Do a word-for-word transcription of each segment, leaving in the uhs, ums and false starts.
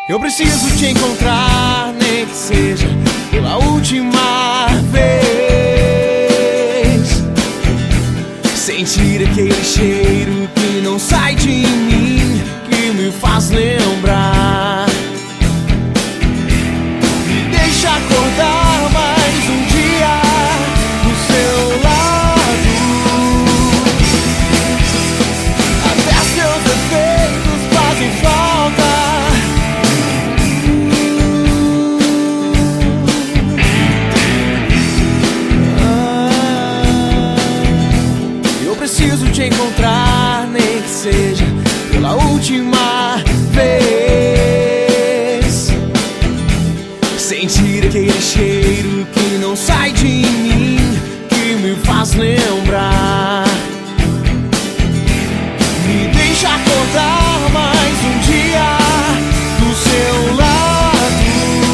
Eu preciso te encontrar, nem que seja pela última vez. Sentir aquele cheiro que não sai de mim, que me faz lembrar. Me deixa acordar mais um dia do seu lado. Até seus defeitos fazem falta. Preciso te encontrar, nem que seja pela última vez. Sentir aquele cheiro que não sai de mim, que me faz lembrar. Me deixa acordar mais um dia do seu lado.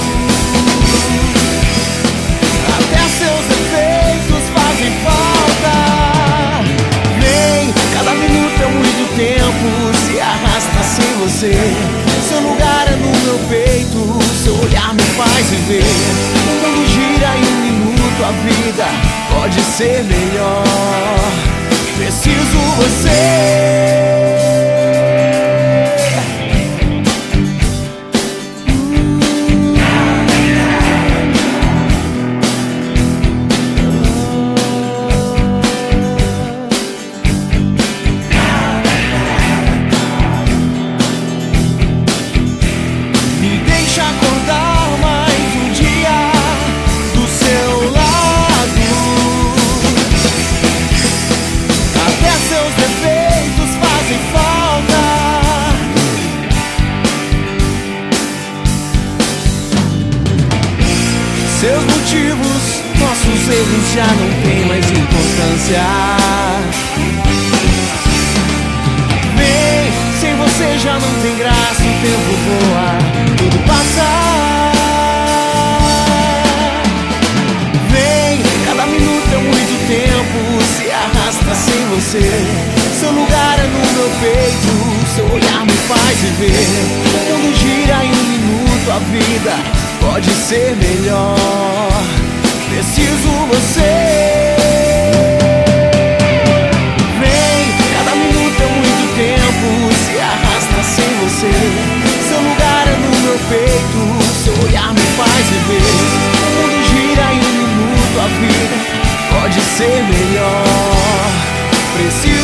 Até seus defeitos fazem falta. Cada minuto é muito tempo, se arrasta sem você. Seu lugar é no meu peito, seu olhar me faz viver. O mundo gira em um minuto, a vida pode ser melhor. Preciso você. Seus motivos, nossos erros já não têm mais importância. Vem, sem você já não tem graça. O tempo voa, tudo passa. Vem, cada minuto é muito tempo, se arrasta sem você. Seu lugar é no meu peito, seu olhar me faz viver. O mundo gira em um minuto, a vida pode ser melhor. Preciso você. Vem, cada minuto é muito tempo, se arrasta sem você. Seu lugar é no meu peito, seu olhar me faz viver. O mundo gira em um minuto, a vida pode ser melhor. Preciso